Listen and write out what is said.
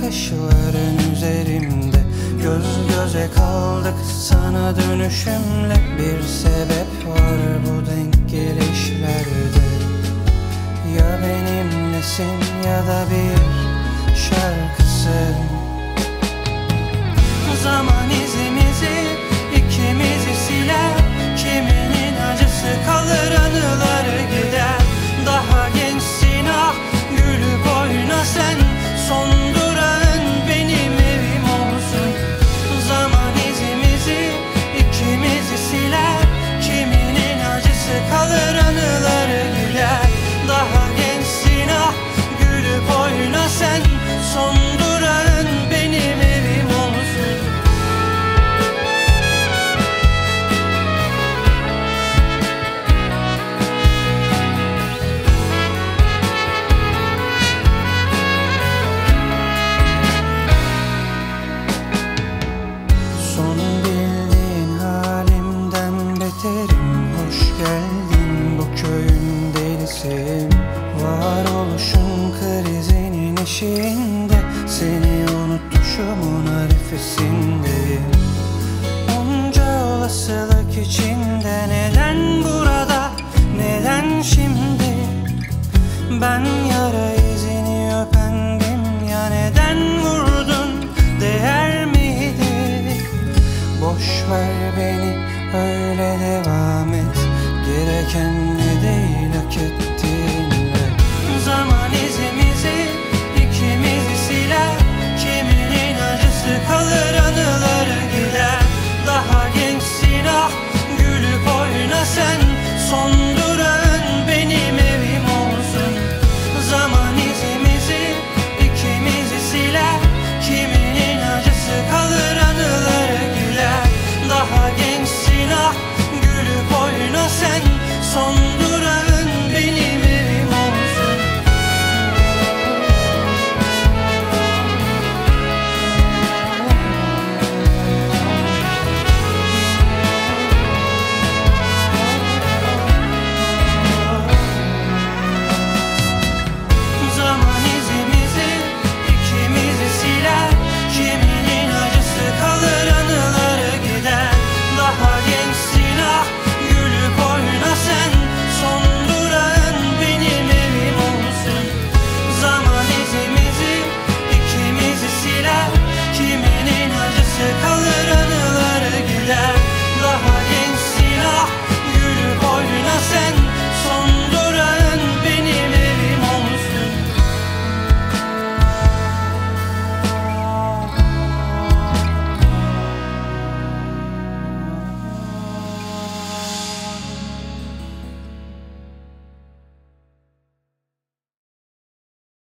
bakışların üzerimde. Göz göze kaldık sana dönüşümle. Bir sebep var bu denk gelişlerde. Ya benimlesin ya da bir şarkısın. Zaman izimizi ikimizi siler. Kiminin acısı kalır, anıları gider. Daha gençsin ah, gülüp oyna sen. Son durağın benim evim olsun. Zaman izimizi ikimizi siler. Kiminin acısı kalır, anıları gider. Daha gençsin ah, gülüp oyna sen. Son durağın benim evim olsun. Son bildiğin halimden beterim. Hoş geldin bu köyün delisi. Varoluşun krizinin eşiğinde. Seni unutuşumun arifesindeyim. Onca olasılık içinde. Neden burada, neden şimdi? Ben yara izini öpendim ya, neden vurdun, değer miydi? Boş ver beni, öyle devam et. Gereken ne değil, hak ettiğinle. Zaman izimizi ikimizi siler. Kiminin acısı kalır, anıları gider. Daha gençsin ah, gülüp oyna sen. Son